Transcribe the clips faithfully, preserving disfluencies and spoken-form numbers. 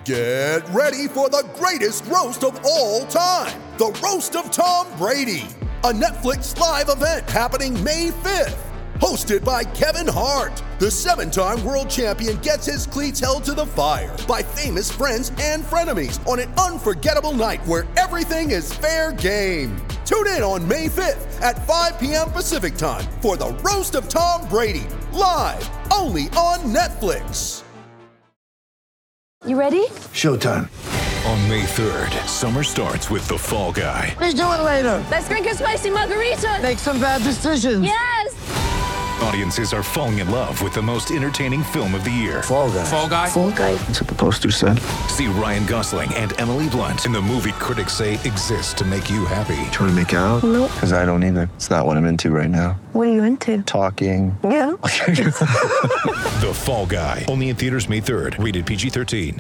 Get ready for the greatest roast of all time, the Roast of Tom Brady, a Netflix live event happening May fifth. Hosted by Kevin Hart, the seven-time world champion gets his cleats held to the fire by famous friends and frenemies on an unforgettable night where everything is fair game. Tune in on May fifth at five p.m. Pacific time for the Roast of Tom Brady, live only on Netflix. You ready? Showtime. On May third, summer starts with The Fall Guy. Let's do it later. Let's drink a spicy margarita. Make some bad decisions. Yes. Audiences are falling in love with the most entertaining film of the year. Fall Guy. Fall Guy. Fall Guy. That's what the poster said. See Ryan Gosling and Emily Blunt in the movie critics say exists to make you happy. Trying to make it out? Nope. Because I don't either. It's not what I'm into right now. What are you into? Talking. Yeah. The Fall Guy. Only in theaters May third. Rated P G thirteen.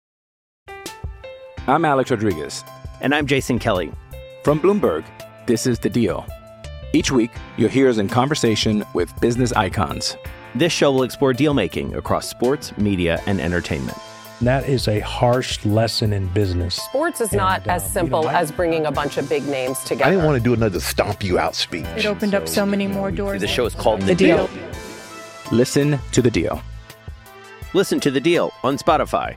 I'm Alex Rodriguez. And I'm Jason Kelly. From Bloomberg, this is The Deal. Each week, you'll hear us in conversation with business icons. This show will explore deal-making across sports, media, and entertainment. That is a harsh lesson in business. Sports is not and, as um, simple you know, I, as bringing a bunch of big names together. I didn't want to do another stomp you out speech. It opened so, up so many more doors. The show is called The, the deal. deal. Listen to The Deal. Listen to The Deal on Spotify.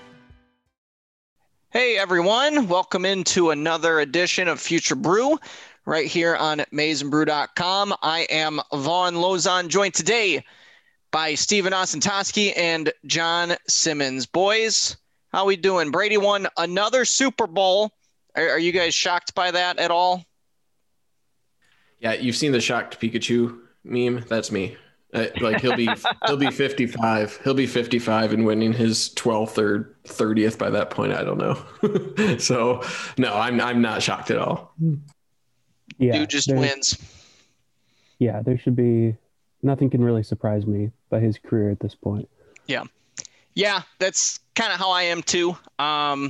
Hey everyone, welcome into another edition of Future Brew right here on maize and brew dot com. I am Vaughn Lozon, joined today by Steven Osentoski and John Simmons. Boys, how we doing? Brady won another Super Bowl. Are, are you guys shocked by that at all? Yeah, you've seen the shocked Pikachu meme. That's me. Uh, like he'll be he'll be fifty-five. He'll be fifty-five and winning his twelfth or thirtieth by that point. I don't know. So no, I'm I'm not shocked at all. Yeah, Dude just wins. Yeah, there should be nothing can really surprise me by his career at this point. Yeah, yeah, that's kind of how I am too. Um,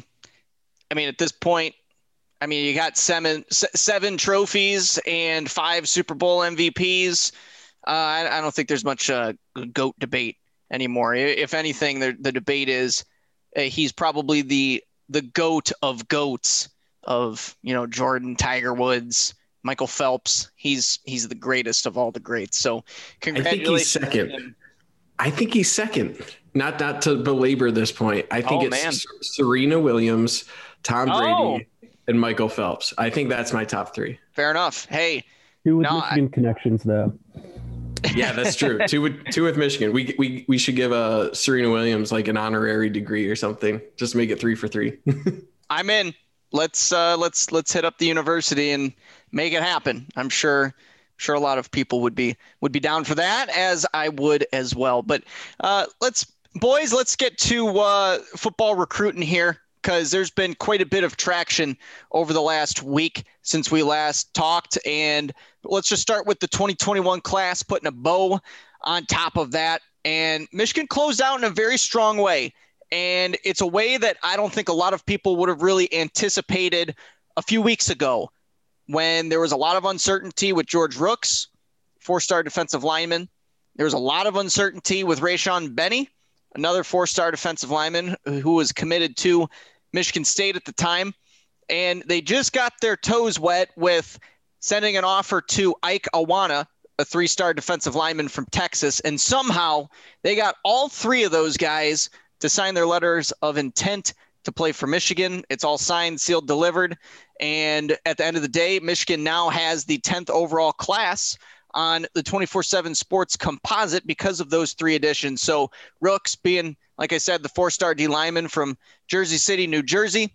I mean, at this point, I mean, you got seven seven trophies and five Super Bowl M V Ps. Uh, I, I don't think there's much uh, GOAT debate anymore. If anything, the, the debate is uh, he's probably the the GOAT of GOATs of, you know, Jordan, Tiger Woods, Michael Phelps. He's he's the greatest of all the greats. So congratulations. I think he's second. I think he's second. Not not to belabor this point. I think oh, it's man. Serena Williams, Tom Brady, oh. and Michael Phelps. I think that's my top three. Fair enough. Hey. Two with no, Michigan I, connections, though. Yeah, that's true. two with two with Michigan. We we we should give a Serena Williams like an honorary degree or something. Just make it three for three. I'm in. Let's uh, let's let's hit up the university and make it happen. I'm sure sure a lot of people would be would be down for that, as I would as well. But uh, let's boys, let's get to uh, football recruiting here, because there's been quite a bit of traction over the last week since we last talked. And let's just start with the twenty twenty-one class, putting a bow on top of that. And Michigan closed out in a very strong way. And it's a way that I don't think a lot of people would have really anticipated a few weeks ago, when there was a lot of uncertainty with George Rooks, four-star defensive lineman. There was a lot of uncertainty with Rayshawn Benny, another four-star defensive lineman who was committed to Michigan State at the time. And they just got their toes wet with sending an offer to Ike Awana, a three-star defensive lineman from Texas. And somehow they got all three of those guys to sign their letters of intent to play for Michigan. It's all signed, sealed, delivered. And at the end of the day, Michigan now has the tenth overall class on the twenty-four seven Sports composite because of those three additions. So Rooks being, like I said, the four-star D lineman from Jersey City, New Jersey,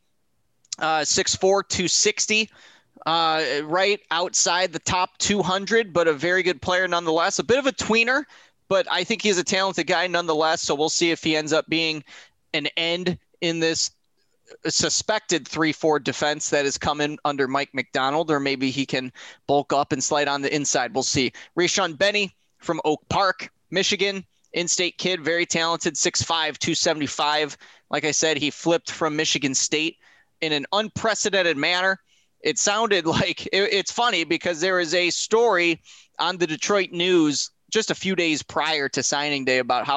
uh, six four, two sixty, uh, right outside the top two hundred, but a very good player nonetheless. A bit of a tweener, but I think he's a talented guy nonetheless. So we'll see if he ends up being an end in this suspected three four defense that is coming under Mike McDonald, or maybe he can bulk up and slide on the inside. We'll see. Rayshawn Benny from Oak Park, Michigan, in-state kid, very talented, six five, two seventy-five. Like I said, he flipped from Michigan State in an unprecedented manner. It sounded like it, it's funny because there is a story on the Detroit News just a few days prior to signing day about how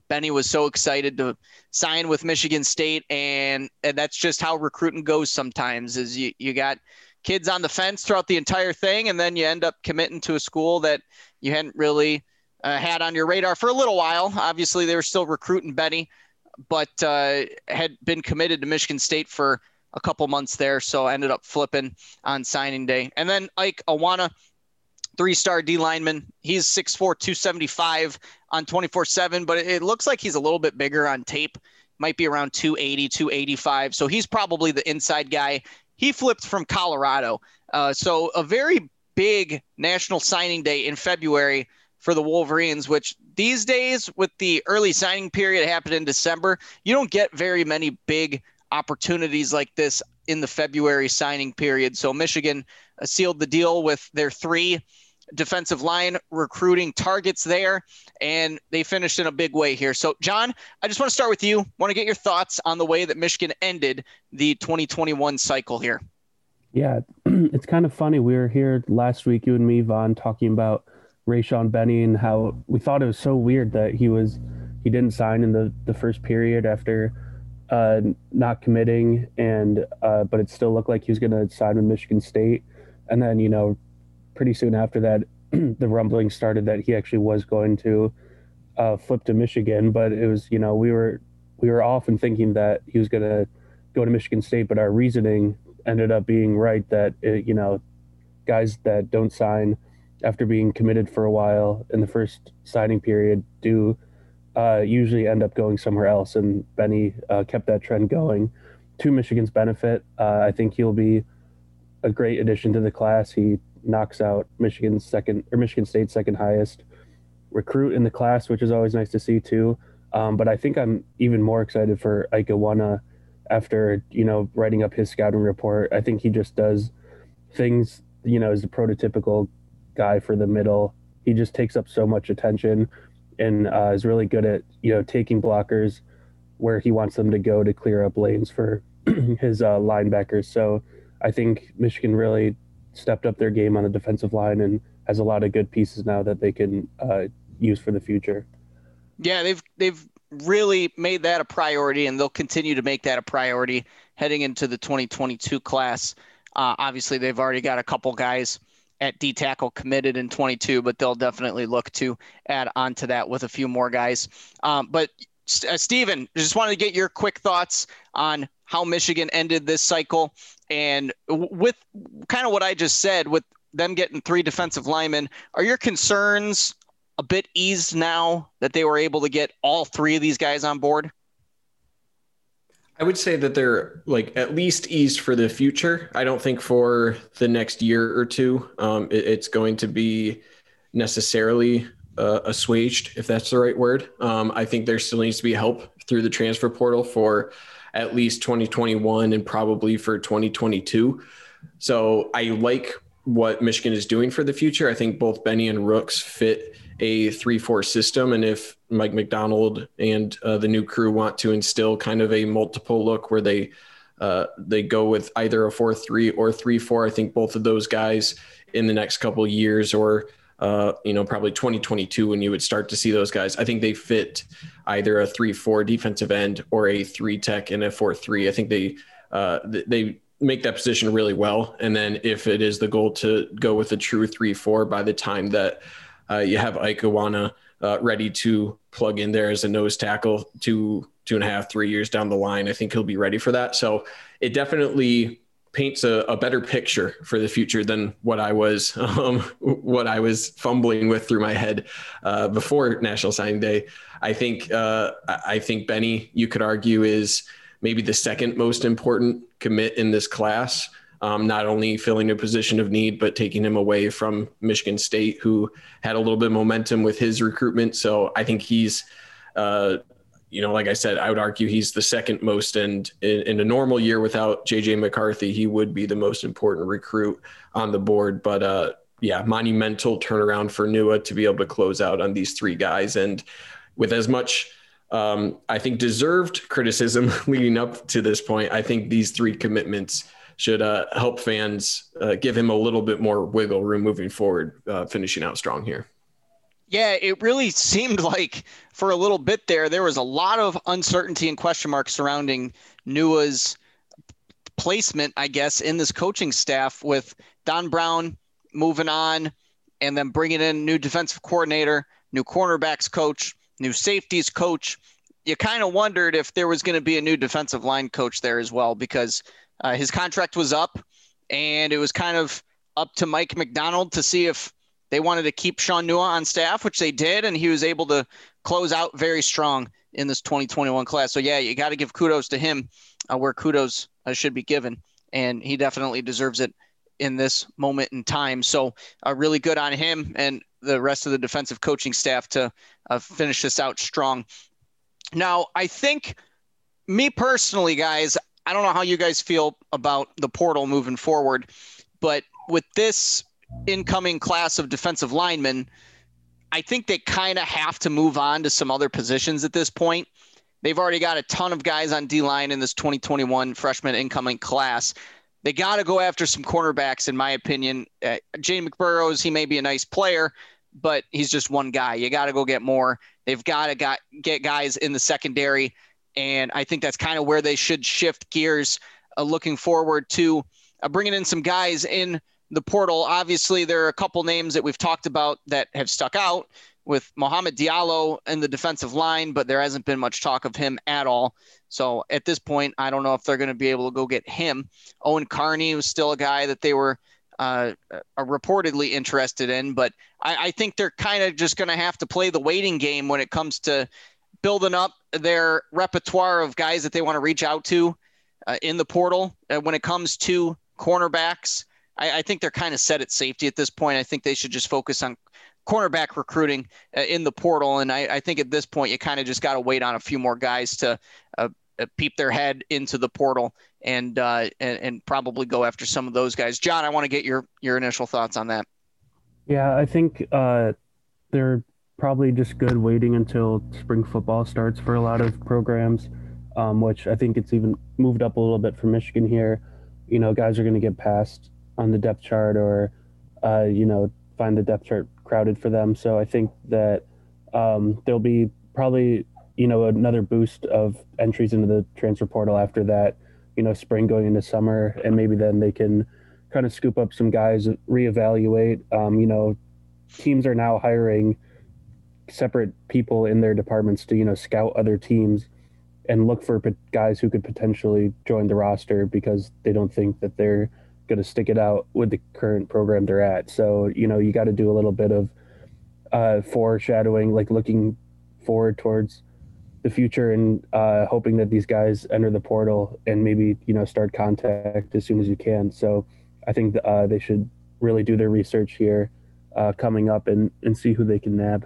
Benny was so excited to sign with Michigan State, and, and that's just how recruiting goes sometimes. Is you you got kids on the fence throughout the entire thing, and then you end up committing to a school that you hadn't really uh, had on your radar for a little while. Obviously, they were still recruiting Benny, but uh, had been committed to Michigan State for a couple months there, so ended up flipping on signing day. And then Ike Awana, three-star D lineman. He's six four, two seventy-five on twenty-four seven, but it looks like he's a little bit bigger on tape. Might be around two eighty, two eighty-five. So he's probably the inside guy. He flipped from Colorado. Uh, so a very big national signing day in February for the Wolverines, which these days with the early signing period happened in December, you don't get very many big opportunities like this in the February signing period. So Michigan uh, sealed the deal with their three defensive line recruiting targets there, and they finished in a big way here. So John, I just want to start with you. Want to get your thoughts on the way that Michigan ended the twenty twenty-one cycle here. Yeah, it's kind of funny. We were here last week, you and me, Vaughn, talking about Rayshon Benny and how we thought it was so weird that he was he didn't sign in the, the first period after uh, not committing, and uh, but it still looked like he was going to sign with Michigan State. And then, you know, pretty soon after that, the rumbling started that he actually was going to uh, flip to Michigan. But it was, you know, we were we were often thinking that he was going to go to Michigan State, but our reasoning ended up being right, that, it, you know, guys that don't sign after being committed for a while in the first signing period do uh, usually end up going somewhere else. And Benny uh, kept that trend going to Michigan's benefit. Uh, I think he'll be a great addition to the class. He knocks out Michigan's second or Michigan State's second highest recruit in the class, which is always nice to see too. Um, but I think I'm even more excited for Ike Awana after, you know, writing up his scouting report. I think he just does things, you know, as a prototypical guy for the middle. He just takes up so much attention and uh, is really good at, you know, taking blockers where he wants them to go to clear up lanes for his uh, linebackers. So I think Michigan really stepped up their game on the defensive line and has a lot of good pieces now that they can uh, use for the future. Yeah, they've they've really made that a priority, and they'll continue to make that a priority heading into the twenty twenty-two class. Uh, obviously, they've already got a couple guys at D tackle committed in twenty-two, but they'll definitely look to add on to that with a few more guys. Um, but uh, Steven, just wanted to get your quick thoughts on how Michigan ended this cycle, and with kind of what I just said, with them getting three defensive linemen, are your concerns a bit eased now that they were able to get all three of these guys on board? I would say that they're like at least eased for the future. I don't think for the next year or two, um, it, it's going to be necessarily uh, assuaged, if that's the right word. Um, I think there still needs to be help through the transfer portal for at least twenty twenty-one and probably for twenty twenty-two. So I like what Michigan is doing for the future. I think both Benny and Rooks fit a three four system. And if Mike McDonald and uh, the new crew want to instill kind of a multiple look where they uh, they go with either a four three or three four, I think both of those guys in the next couple of years, or uh, you know, probably twenty twenty-two when you would start to see those guys, I think they fit either a three four defensive end or a three tech and a four three. I think they uh, they make that position really well. And then if it is the goal to go with a true three four by the time that Uh, you have Ike Awana uh, ready to plug in there as a nose tackle two, two and a half, three years down the line. I think he'll be ready for that. So it definitely paints a, a better picture for the future than what I was, um, what I was fumbling with through my head uh, before National Signing Day. I think, uh, I think Benny, you could argue, is maybe the second most important commit in this class. Um, not only filling a position of need, but taking him away from Michigan State, who had a little bit of momentum with his recruitment. So I think he's, uh, you know, like I said, I would argue he's the second most, and in, in a normal year without J J McCarthy, he would be the most important recruit on the board. But uh, yeah, monumental turnaround for N U A to be able to close out on these three guys. And with as much, um, I think, deserved criticism leading up to this point, I think these three commitments should uh, help fans uh, give him a little bit more wiggle room moving forward, uh, finishing out strong here. Yeah, it really seemed like for a little bit there, there was a lot of uncertainty and question marks surrounding Nua's placement, I guess, in this coaching staff, with Don Brown moving on and then bringing in a new defensive coordinator, new cornerbacks coach, new safeties coach. You kind of wondered if there was going to be a new defensive line coach there as well, because uh, his contract was up, and it was kind of up to Mike McDonald to see if they wanted to keep Sean Nua on staff, which they did, and he was able to close out very strong in this twenty twenty-one class. So, yeah, you got to give kudos to him uh, where kudos uh, should be given, and he definitely deserves it in this moment in time. So, uh, really good on him and the rest of the defensive coaching staff to uh, finish this out strong. Now, I think, me personally, guys, I don't know how you guys feel about the portal moving forward, but with this incoming class of defensive linemen, I think they kind of have to move on to some other positions at this point. They've already got a ton of guys on D-line in this twenty twenty-one freshman incoming class. They got to go after some cornerbacks, in my opinion. Uh, Jay McBurrows, he may be a nice player, but he's just one guy. You got to go get more. They've got to got, get guys in the secondary, and I think that's kind of where they should shift gears, uh, looking forward to uh, bringing in some guys in the portal. Obviously, there are a couple names that we've talked about that have stuck out, with Mohamed Diallo in the defensive line, but there hasn't been much talk of him at all. So at this point, I don't know if they're going to be able to go get him. Owen Carney was still a guy that they were uh, are reportedly interested in, but I, I think they're kind of just going to have to play the waiting game when it comes to building up their repertoire of guys that they want to reach out to uh, in the portal. Uh, when it comes to cornerbacks, I, I think they're kind of set at safety at this point. I think they should just focus on cornerback recruiting uh, in the portal. And I, I think at this point, you kind of just got to wait on a few more guys to uh, uh, peep their head into the portal and, uh, and and probably go after some of those guys. John, I want to get your, your initial thoughts on that. Yeah, I think uh, they're probably just good waiting until spring football starts for a lot of programs, um, which I think it's even moved up a little bit for Michigan here. You know, guys are going to get passed on the depth chart, or, uh, you know, find the depth chart crowded for them. So I think that um, there'll be probably, you know, another boost of entries into the transfer portal after that, you know, spring going into summer, and maybe then they can kind of scoop up some guys, reevaluate. Um, you know, teams are now hiring separate people in their departments to, you know, scout other teams and look for guys who could potentially join the roster because they don't think that they're going to stick it out with the current program they're at. So, you know, you got to do a little bit of uh, foreshadowing, like looking forward towards the future and uh, hoping that these guys enter the portal and maybe, you know, start contact as soon as you can. So I think uh, they should really do their research here uh, coming up and, and see who they can nab.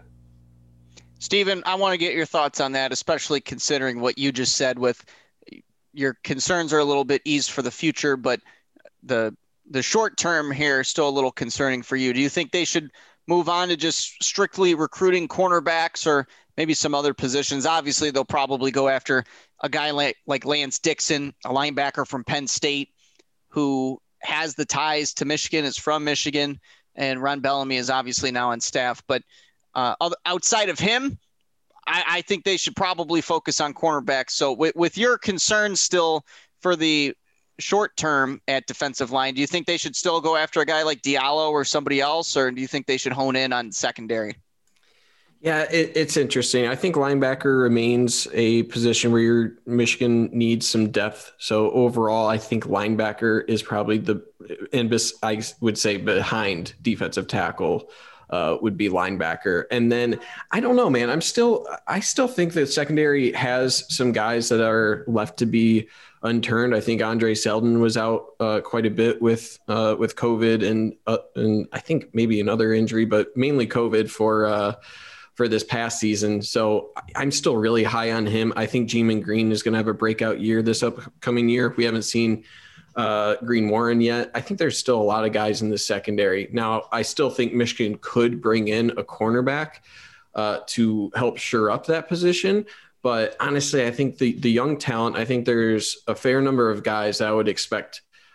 Stephen, I want to get your thoughts on that, especially considering what you just said with your concerns are a little bit eased for the future, but the the short term here is still a little concerning for you. Do you think they should move on to just strictly recruiting cornerbacks or maybe some other positions? Obviously, they'll probably go after a guy like, like Lance Dixon, a linebacker from Penn State, who has the ties to Michigan, is from Michigan, and Ron Bellamy is obviously now on staff. But uh, outside of him, I, I think they should probably focus on cornerbacks. So with, with your concerns still for the short term at defensive line, do you think they should still go after a guy like Diallo or somebody else, or do you think they should hone in on secondary? Yeah, it, it's interesting. I think linebacker remains a position where your Michigan needs some depth. So overall, I think linebacker is probably the, and bes, I would say behind defensive tackle uh, would be linebacker. And then I don't know, man, I'm still, I still think that secondary has some guys that are left to be unturned. I think Andre Selden was out uh, quite a bit with uh, with COVID and uh, and I think maybe another injury, but mainly COVID for uh, for this past season. So I'm still really high on him. I think G-Man Green is going to have a breakout year this upcoming year. We haven't seen uh, Green Warren yet. I think there's still a lot of guys in the secondary. Now, I still think Michigan could bring in a cornerback uh, to help shore up that position. But honestly, I think the, the young talent, I think there's a fair number of guys that I would expect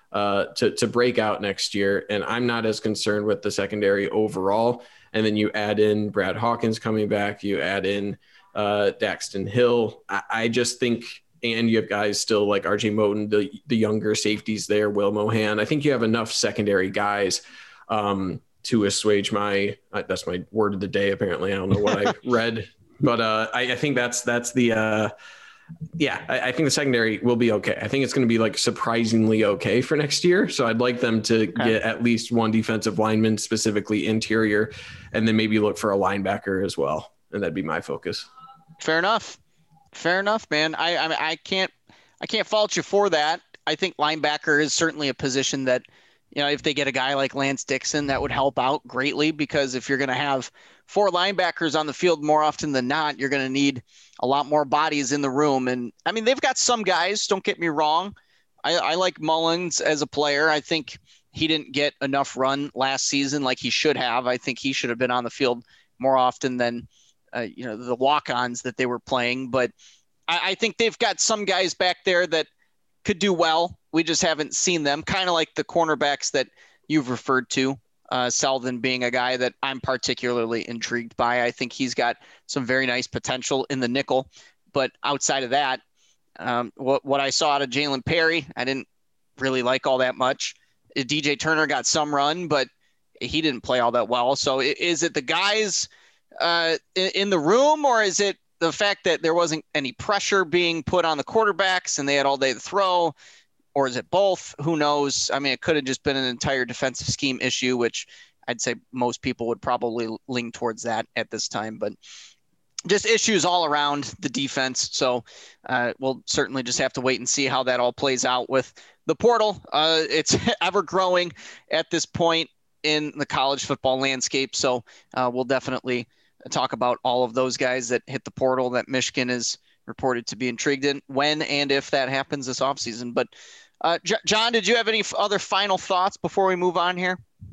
uh, to, to break out next year. And I'm not as concerned with the secondary overall. And then you add in Brad Hawkins coming back, you add in uh, Daxton Hill. I, I just think, and you have guys still like R J Moten, the, the younger safeties there, Will Mohan. I think you have enough secondary guys um, to assuage my, uh, that's my word of the day, apparently. I don't know what I read, but uh, I, I think that's, that's the, uh, yeah, I, I think the secondary will be okay. I think it's going to be like surprisingly okay for next year. So I'd like them to okay. get at least one defensive lineman, specifically interior, and then maybe look for a linebacker as well. And that'd be my focus. Fair enough. Fair enough, man. I, I mean, I can't, I can't fault you for that. I think linebacker is certainly a position that, you know, if they get a guy like Lance Dixon, that would help out greatly, because if you're going to have four linebackers on the field more often than not, you're going to need a lot more bodies in the room. And I mean, they've got some guys, don't get me wrong. I, I like Mullins as a player. I think he didn't get enough run last season like he should have. I think he should have been on the field more often than, uh, you know, the walk-ons that they were playing. But I, I think they've got some guys back there that could do well. We just haven't seen them, kind of like the cornerbacks that you've referred to. Uh, Selvin being a guy that I'm particularly intrigued by. I think he's got some very nice potential in the nickel. But outside of that, um, what, what I saw out of Jalen Perry, I didn't really like all that much. D J Turner got some run, but he didn't play all that well. So is it the guys uh, in the room, or is it the fact that there wasn't any pressure being put on the quarterbacks and they had all day to throw? Or is it both? Who knows? I mean, it could have just been an entire defensive scheme issue, which I'd say most people would probably lean towards that at this time. But just issues all around the defense. So uh, we'll certainly just have to wait and see how that all plays out with the portal. Uh, it's ever growing at this point in the college football landscape. So uh, we'll definitely talk about all of those guys that hit the portal that Michigan is reported to be intrigued in, when and if that happens this offseason. But uh, J- John, did you have any f- other final thoughts before we move on here?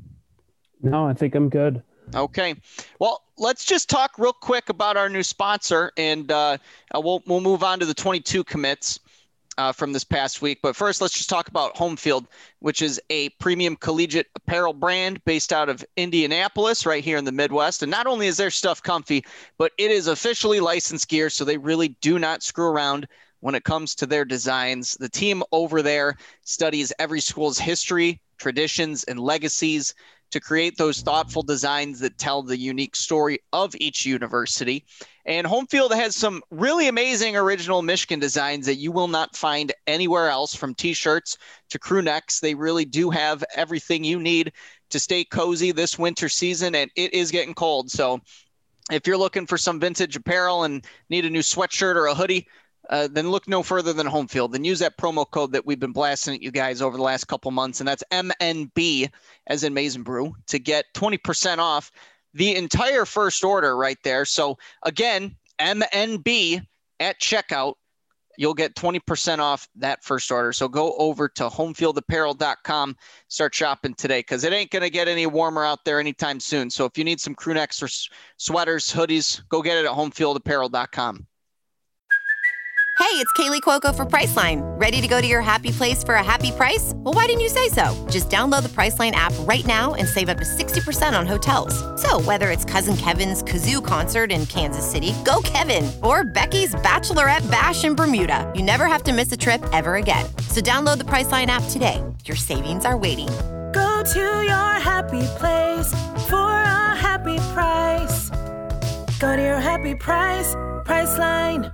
No, I think I'm good. Okay. Well, let's just talk real quick about our new sponsor, and uh, we'll we'll move on to the twenty-two commits uh, from this past week. But first, let's just talk about Home Field, which is a premium collegiate apparel brand based out of Indianapolis, right here in the Midwest. And not only is their stuff comfy, but it is officially licensed gear, so they really do not screw around when it comes to their designs. The team over there studies every school's history, traditions, and legacies to create those thoughtful designs that tell the unique story of each university. And Home Field has some really amazing original Michigan designs that you will not find anywhere else, from t-shirts to crew necks. They really do have everything you need to stay cozy this winter season, and it is getting cold. So if you're looking for some vintage apparel and need a new sweatshirt or a hoodie, Uh, then look no further than Home Field, and use that promo code that we've been blasting at you guys over the last couple months. And that's M N B as in Maize and Brew, to get twenty percent off the entire first order right there. So again, M N B at checkout, you'll get twenty percent off that first order. So go over to home field apparel dot com, start shopping today, because it ain't going to get any warmer out there anytime soon. So if you need some crew necks or sweaters, hoodies, go get it at home field apparel dot com. Hey, it's Kaylee Cuoco for Priceline. Ready to go to your happy place for a happy price? Well, why didn't you say so? Just download the Priceline app right now and save up to sixty percent on hotels. So whether it's Cousin Kevin's Kazoo Concert in Kansas City, go Kevin, or Becky's Bachelorette Bash in Bermuda, you never have to miss a trip ever again. So download the Priceline app today. Your savings are waiting. Go to your happy place for a happy price. Go to your happy price, Priceline.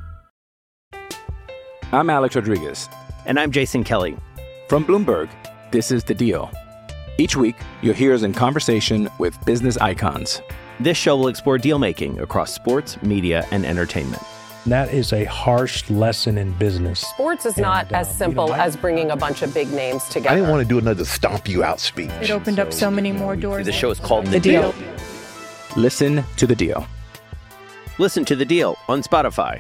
I'm Alex Rodriguez. And I'm Jason Kelly. From Bloomberg, this is The Deal. Each week, you'll hear us in conversation with business icons. This show will explore deal-making across sports, media, and entertainment. That is a harsh lesson in business. Sports is not and, uh, as simple you know, I, as bringing a bunch of big names together. I didn't want to do another stomp you out speech. It opened so, up so many more doors. The show is called The, the deal. deal. Listen to The Deal. Listen to The Deal on Spotify.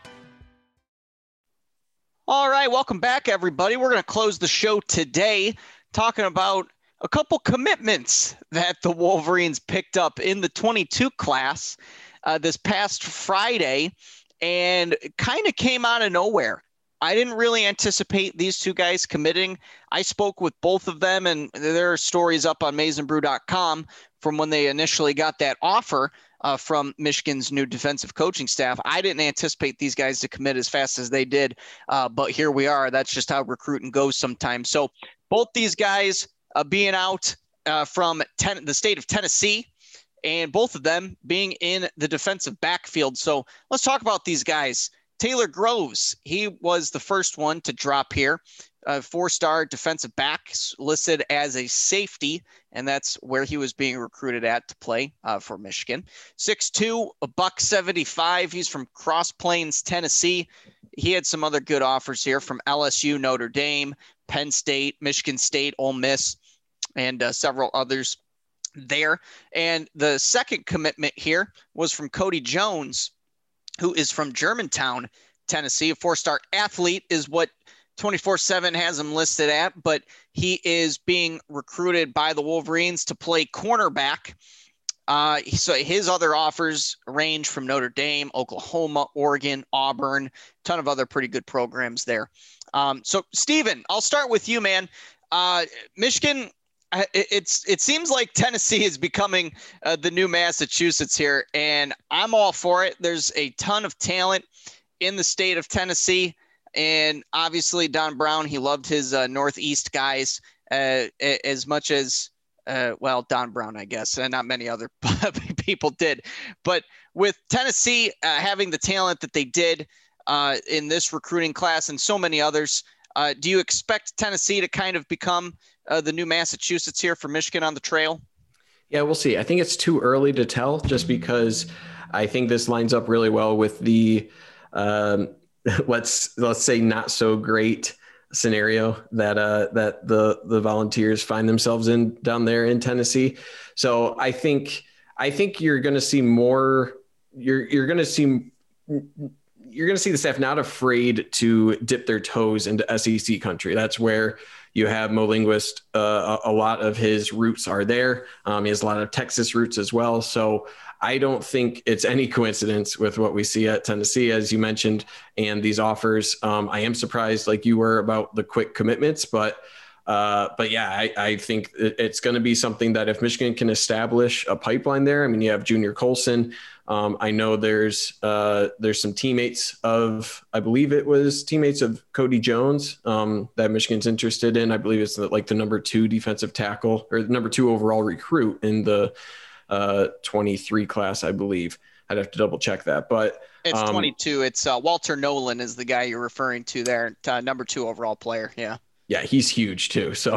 All right, welcome back, everybody. We're going to close the show today talking about a couple commitments that the Wolverines picked up in the twenty-two class uh, this past Friday, and kind of came out of nowhere. I didn't really anticipate these two guys committing. I spoke with both of them, and there are stories up on maize and brew dot com from when they initially got that offer uh, from Michigan's new defensive coaching staff. I didn't anticipate these guys to commit as fast as they did, uh, but here we are. That's just how recruiting goes sometimes. So both these guys uh, being out uh, from ten- the state of Tennessee, and both of them being in the defensive backfield. So let's talk about these guys. Taylor Groves, he was the first one to drop here. Uh, four-star defensive back listed as a safety, and that's where he was being recruited at to play uh, for Michigan. six two, a buck seventy-five. He's from Cross Plains, Tennessee. He had some other good offers here from L S U, Notre Dame, Penn State, Michigan State, Ole Miss, and uh, several others there. And the second commitment here was from Cody Jones, who is from Germantown, Tennessee. A four-star athlete is what twenty-four seven has him listed at, but he is being recruited by the Wolverines to play cornerback. Uh, so his other offers range from Notre Dame, Oklahoma, Oregon, Auburn, ton of other pretty good programs there. Um, so, Steven, I'll start with you, man. Uh, Michigan, it's it seems like Tennessee is becoming uh, the new Massachusetts here, and I'm all for it. There's a ton of talent in the state of Tennessee. And obviously, Don Brown, he loved his uh, Northeast guys uh, as much as, uh, well, Don Brown, I guess, and not many other people did. But with Tennessee uh, having the talent that they did uh, in this recruiting class and so many others, uh, do you expect Tennessee to kind of become uh, the new Massachusetts here for Michigan on the trail? Yeah, we'll see. I think it's too early to tell just because I think this lines up really well with the um, – let's let's say not so great scenario that uh that the the Volunteers find themselves in down there in Tennessee. So I think I think you're going to see more you're you're going to see you're going to see the staff not afraid to dip their toes into S E C country. That's where you have Mo Linguist. Uh, a, a lot of his roots are there. Um, he has a lot of Texas roots as well. So I don't think it's any coincidence with what we see at Tennessee, as you mentioned, and these offers. Um, I am surprised, like you were, about the quick commitments, but uh, but yeah, I, I think it's going to be something that if Michigan can establish a pipeline there. I mean, you have Junior Colson. Um, I know there's uh, there's some teammates of, I believe it was teammates of Cody Jones um, that Michigan's interested in. I believe it's like the number two defensive tackle or the number two overall recruit in the uh, twenty-three class, I believe. I'd have to double check that, but it's um, twenty-two. It's uh, Walter Nolan is the guy you're referring to there. Uh, number two overall player. Yeah. Yeah, he's huge too. So,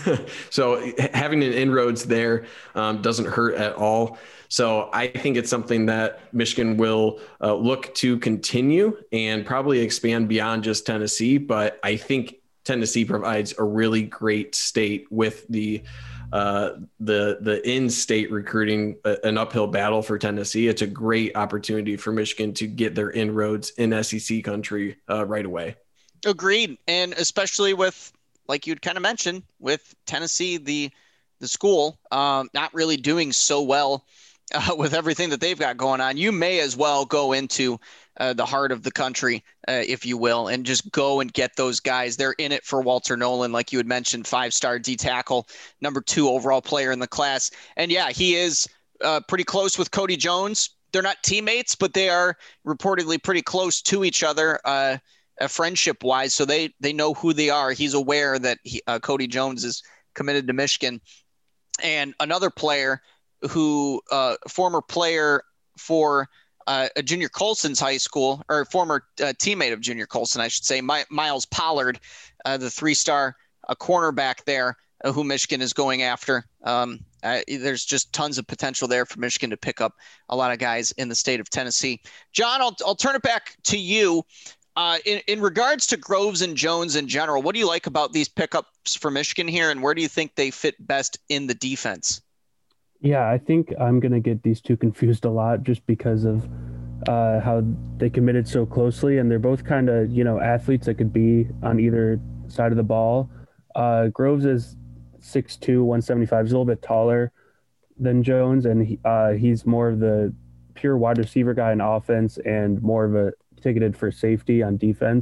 so having an inroads there um, doesn't hurt at all. So I think it's something that Michigan will uh, look to continue and probably expand beyond just Tennessee. But I think Tennessee provides a really great state with the uh, the the in-state recruiting, uh, an uphill battle for Tennessee. It's a great opportunity for Michigan to get their inroads in S E C country uh, right away. Agreed, and especially with, like you'd kind of mentioned, with Tennessee, the the school um, not really doing so well uh, with everything that they've got going on. You may as well go into uh, the heart of the country, uh, if you will, and just go and get those guys. They're in it for Walter Nolan, like you had mentioned, five-star D tackle, number two overall player in the class. And yeah, he is uh, pretty close with Cody Jones. They're not teammates, but they are reportedly pretty close to each other, uh, uh, friendship-wise. So they they know who they are. He's aware that he, uh, Cody Jones is committed to Michigan. And another player who, uh, former player for uh, a Junior Colson's high school, or former uh, teammate of Junior Colson, I should say, My, Miles Pollard, uh, the three-star uh, cornerback there, uh, who Michigan is going after. Um, uh, there's just tons of potential there for Michigan to pick up a lot of guys in the state of Tennessee. John, I'll, I'll turn it back to you. Uh, in, in regards to Groves and Jones in general, what do you like about these pickups for Michigan here, and where do you think they fit best in the defense? Yeah, I think I'm going to get these two confused a lot just because of uh, how they committed so closely, and they're both kind of, you know, athletes that could be on either side of the ball. Uh, Groves is six two, one seventy-five. He's a little bit taller than Jones, and he, uh, he's more of the pure wide receiver guy in offense and more of a ticketed for safety on defense.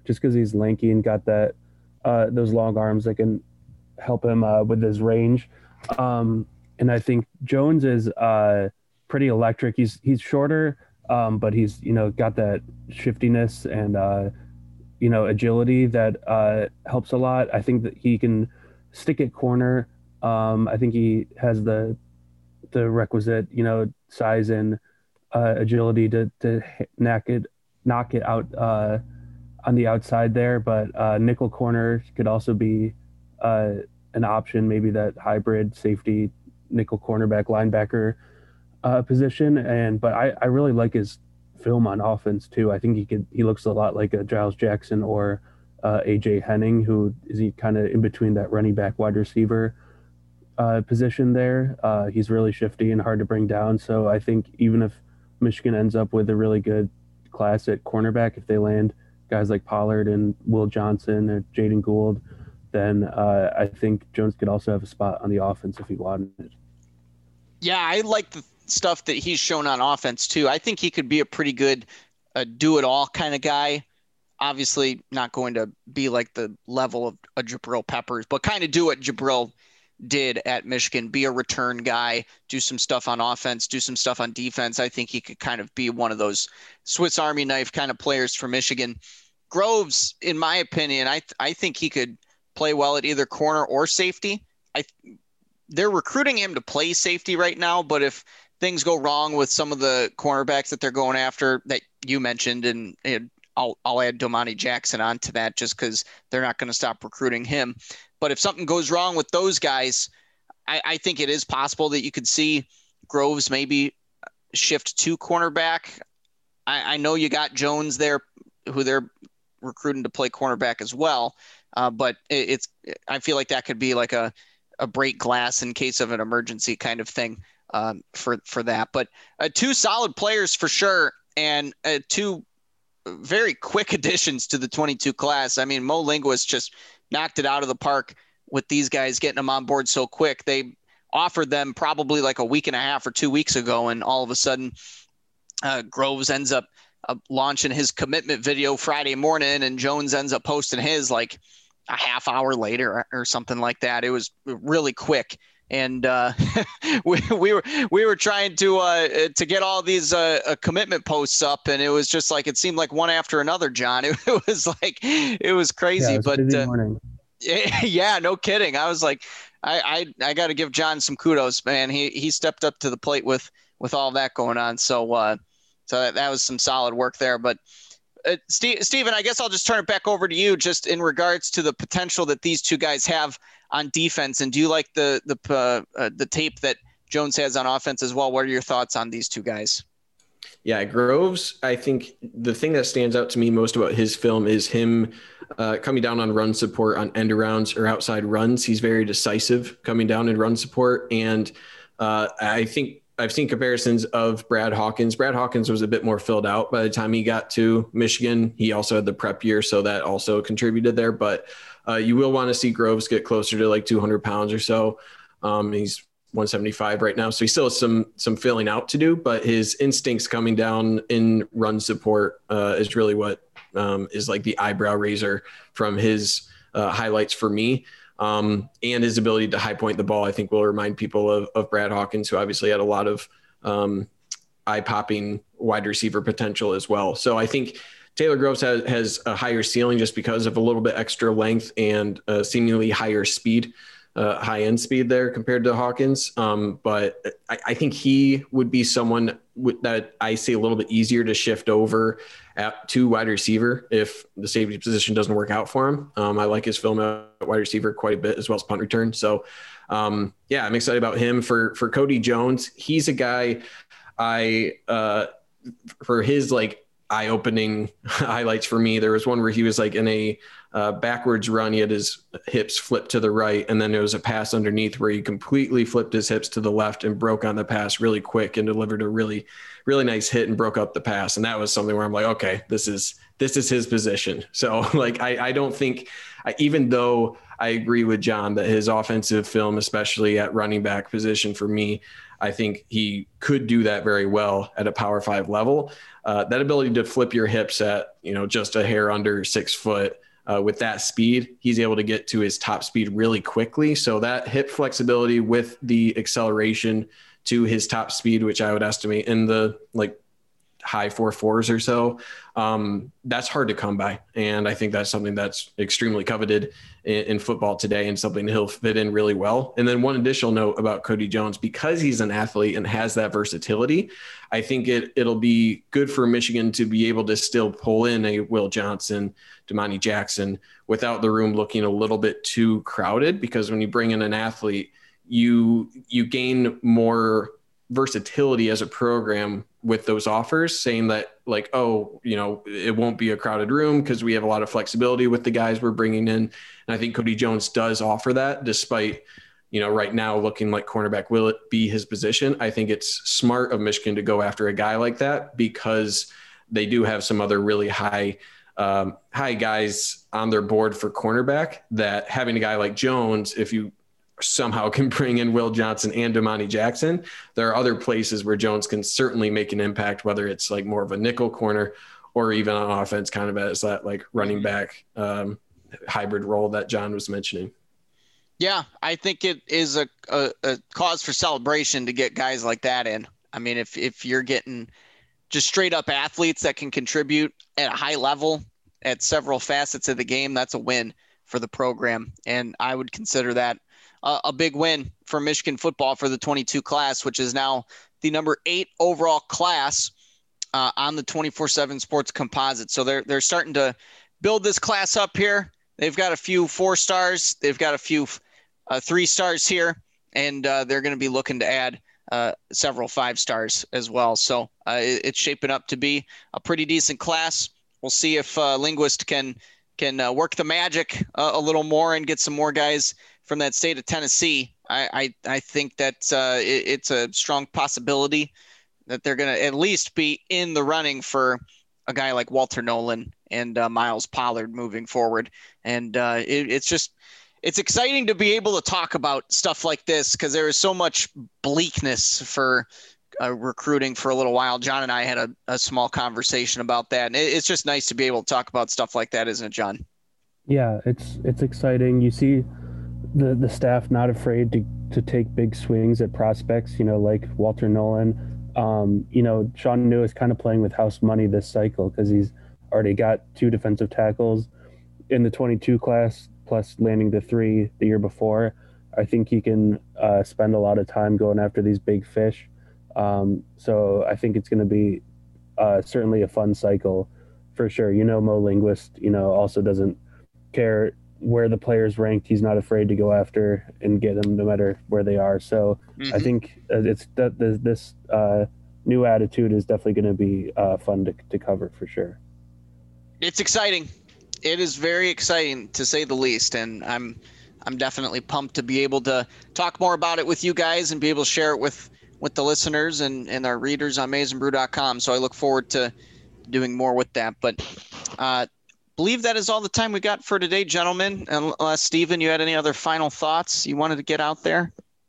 just because he's lanky and got that uh, those long arms that can help him uh, with his range. Um, and I think Jones is uh, pretty electric. He's he's shorter, um, but he's you know got that shiftiness and uh, you know agility that uh, helps a lot. I think that he can stick at corner. Um, I think he has the the requisite you know size and uh, agility to to knock it knock it out uh, on the outside there. But uh, nickel corner could also be uh, an option, maybe that hybrid safety nickel cornerback linebacker uh, position. And but I, I really like his film on offense too. I think he could he looks a lot like a Giles Jackson or uh, A J Henning, who is he kind of in between that running back wide receiver uh, position there. Uh, he's really shifty and hard to bring down. So I think even if Michigan ends up with a really good class at cornerback, if they land guys like Pollard and Will Johnson or Jaden Gould, then uh, I think Jones could also have a spot on the offense if he wanted. Yeah, I like the stuff that he's shown on offense too. I think he could be a pretty good uh, do-it-all kind of guy. Obviously not going to be like the level of a Jabril Peppers, but kind of do what Jabril did at Michigan, be a return guy, do some stuff on offense, do some stuff on defense. I think he could kind of be one of those Swiss Army knife kind of players for Michigan. Groves, in my opinion, I th- I think he could play well at either corner or safety. I they're recruiting him to play safety right now, but if things go wrong with some of the cornerbacks that they're going after that you mentioned, and, and I'll I'll add Domani Jackson onto that just because they're not going to stop recruiting him. But if something goes wrong with those guys, I, I think it is possible that you could see Groves maybe shift to cornerback. I, I know you got Jones there, who they're recruiting to play cornerback as well. Uh, but it, it's I feel like that could be like a, a break glass in case of an emergency kind of thing um, for, for that. But uh, two solid players for sure, and uh, two very quick additions to the twenty-two class. I mean, Mo Linguist just knocked it out of the park with these guys, getting them on board so quick. They offered them probably like a week and a half or two weeks ago, and all of a sudden uh, Groves ends up uh, launching his commitment video Friday morning, and Jones ends up posting his like a half hour later or, or something like that. It was really quick. And uh, we, we were we were trying to uh, to get all these uh, uh, commitment posts up, and it was just like it seemed like one after another. John, it, it was like it was crazy, yeah, it was but busy uh, morning. yeah, no kidding. I was like, I I, I got to give John some kudos, man. He he stepped up to the plate with with all that going on. So uh, so that, that was some solid work there. But uh, Steve, Steven, I guess I'll just turn it back over to you, just in regards to the potential that these two guys have on defense. And do you like the the uh, uh, the tape that Jones has on offense as well? What are your thoughts on these two guys? Yeah, Groves, I think the thing that stands out to me most about his film is him uh, coming down on run support on end arounds or outside runs. He's very decisive coming down in run support. And uh, I think I've seen comparisons of Brad Hawkins. Brad Hawkins was a bit more filled out by the time he got to Michigan. He also had the prep year, so that also contributed there. But uh, you will want to see Groves get closer to like two hundred pounds or so. Um, he's one seventy-five right now, so he still has some some filling out to do. But his instincts coming down in run support uh, is really what um, is like the eyebrow raiser from his uh, highlights for me. Um, and his ability to high point the ball, I think, will remind people of, of Brad Hawkins, who obviously had a lot of um, eye-popping wide receiver potential as well. So I think Taylor Groves has, has a higher ceiling just because of a little bit extra length and uh, seemingly higher speed, uh, high-end speed there compared to Hawkins. Um, but I, I think he would be someone w- that I see a little bit easier to shift over at to wide receiver if the safety position doesn't work out for him. Um, I like his film at wide receiver quite a bit, as well as punt return. So um, yeah, I'm excited about him. For, for Cody Jones, he's a guy I, uh, for his like eye-opening highlights for me, there was one where he was like in a uh, backwards run. He had his hips flipped to the right, and then there was a pass underneath where he completely flipped his hips to the left and broke on the pass really quick and delivered a really, really nice hit and broke up the pass. And that was something where I'm like, okay, this is, this is his position. So like, I, I don't think I, even though I agree with John that his offensive film, especially at running back position for me, I think he could do that very well at a Power Five level. Uh, that ability to flip your hips at, you know, just a hair under six foot uh, with that speed, he's able to get to his top speed really quickly. So that hip flexibility with the acceleration to his top speed, which I would estimate in the like high four fours or so, um, that's hard to come by. And I think that's something that's extremely coveted in, in football today and something he'll fit in really well. And then one additional note about Cody Jones, because he's an athlete and has that versatility, I think it, it'll be good for Michigan to be able to still pull in a Will Johnson, Damani Jackson without the room looking a little bit too crowded, because when you bring in an athlete, you, you gain more versatility as a program with those offers, saying that like, oh, you know, it won't be a crowded room because we have a lot of flexibility with the guys we're bringing in. And I think Cody Jones does offer that, despite, you know, right now looking like cornerback will it be his position. I think it's smart of Michigan to go after a guy like that because they do have some other really high, um, high guys on their board for cornerback, that having a guy like Jones, if you somehow can bring in Will Johnson and Damani Jackson, there are other places where Jones can certainly make an impact, whether it's like more of a nickel corner or even on offense, kind of as that like running back um, hybrid role that John was mentioning. Yeah, I think it is a, a, a cause for celebration to get guys like that in. I mean, if, if you're getting just straight up athletes that can contribute at a high level at several facets of the game, that's a win for the program. And I would consider that a big win for Michigan football for the twenty-two class, which is now the number eight overall class uh, on the twenty-four seven Sports Composite. So they're they're starting to build this class up here. They've got a few four stars. They've got a few uh, three stars here, and uh, they're going to be looking to add uh, several five stars as well. So uh, it, it's shaping up to be a pretty decent class. We'll see if uh, Linguist can can uh, work the magic uh, a little more and get some more guys from that state of Tennessee. I, I, I think that uh, it, it's a strong possibility that they're going to at least be in the running for a guy like Walter Nolan and uh, Miles Pollard moving forward. And uh, it, it's just, it's exciting to be able to talk about stuff like this because there is so much bleakness for uh, recruiting for a little while. John and I had a, a small conversation about that. And it, it's just nice to be able to talk about stuff like that, isn't it, John? Yeah, it's, it's exciting. You see the the staff not afraid to to take big swings at prospects, you know, like Walter Nolan. Um, you know, Sean New is kind of playing with house money this cycle because he's already got two defensive tackles in the twenty-two class, plus landing the three the year before. I think he can uh, spend a lot of time going after these big fish. Um, so I think it's going to be uh, certainly a fun cycle for sure. You know, Mo Linguist, you know, also doesn't care where the player's ranked. He's not afraid to go after and get them no matter where they are. So mm-hmm. I think it's that this uh, new attitude is definitely going to be uh, fun to, to cover for sure. It's exciting. It is very exciting to say the least. And I'm, I'm definitely pumped to be able to talk more about it with you guys and be able to share it with, with the listeners and, and our readers on maize and brew dot com. So I look forward to doing more with that, but uh, believe that is all the time we got for today, gentlemen. Unless, Stephen, you had any other final thoughts you wanted to get out there?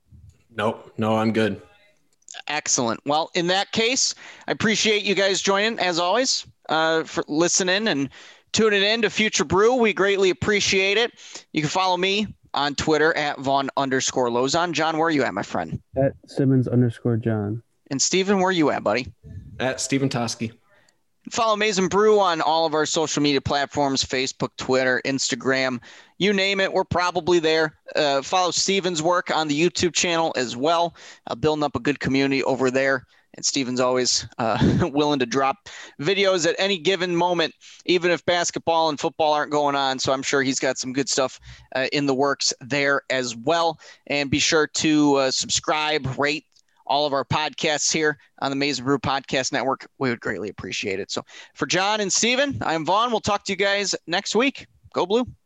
Nope. No, I'm good. Excellent. Well, in that case, I appreciate you guys joining, as always, uh, for listening and tuning in to Future Brew. We greatly appreciate it. You can follow me on Twitter at Vaughn underscore Lozon. John, where are you at, my friend? At Simmons underscore John. And Stephen, where are you at, buddy? At Stephen Toski. Follow Maize and Brew on all of our social media platforms, Facebook, Twitter, Instagram, you name it. We're probably there. Uh, follow Steven's work on the YouTube channel as well, uh, building up a good community over there. And Steven's always uh, willing to drop videos at any given moment, even if basketball and football aren't going on. So I'm sure he's got some good stuff uh, in the works there as well. And be sure to uh, subscribe, rate, all of our podcasts here on the Maize and Brew Podcast Network. We would greatly appreciate it. So for John and Steven, I'm Vaughn. We'll talk to you guys next week. Go Blue.